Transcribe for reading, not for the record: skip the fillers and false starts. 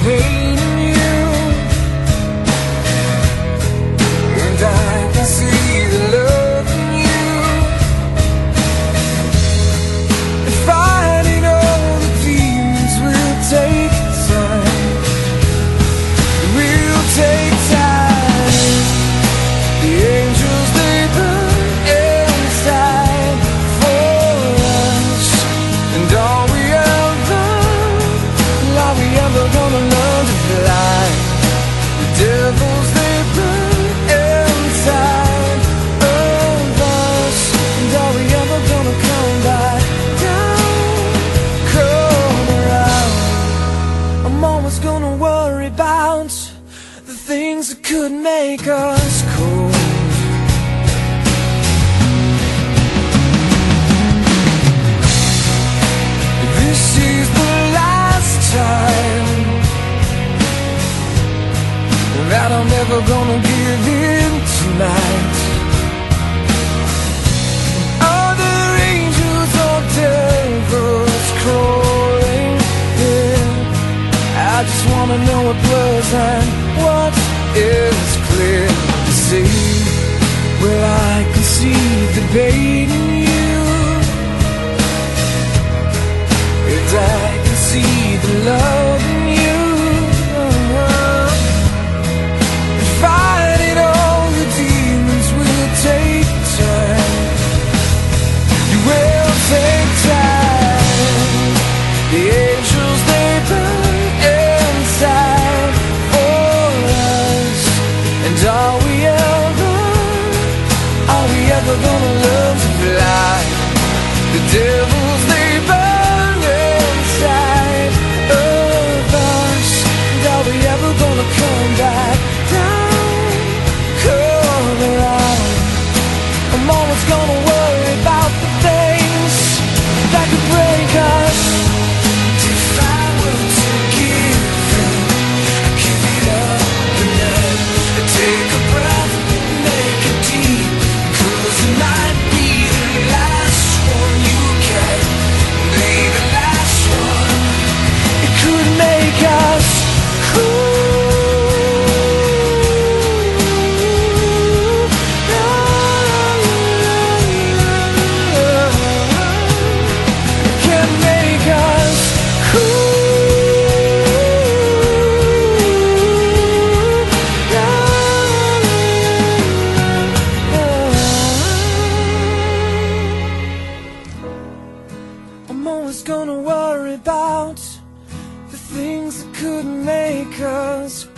pain in you, and I can see the love in you. And fighting all the demons will take time. It will take time. The angels, they burn inside for us, and are we ever gonna learn to fly? The devils, they burn inside of us, and are we ever gonna come back down, come around? I'm always gonna worry about the things that could make us cold. This is the last time that I'm never gonna give in tonight. Other angels or devils crawling in, I just wanna know what was and what is clear to see. Well, I can see the bait in you, and I can see the love in you. Fighting all the demons will take time. It will take time. The angels, they burn inside for us, and are we ever gonna learn to fly? The devils, they burn inside of us, and are we ever gonna come back down, come around? I'm always gonna worry about the things that could break us. If I were to give it up and take a breath, make it deep, 'cause it might be the last one. You can be the last one. It could make us cool. I'm always gonna worry about the things that could make us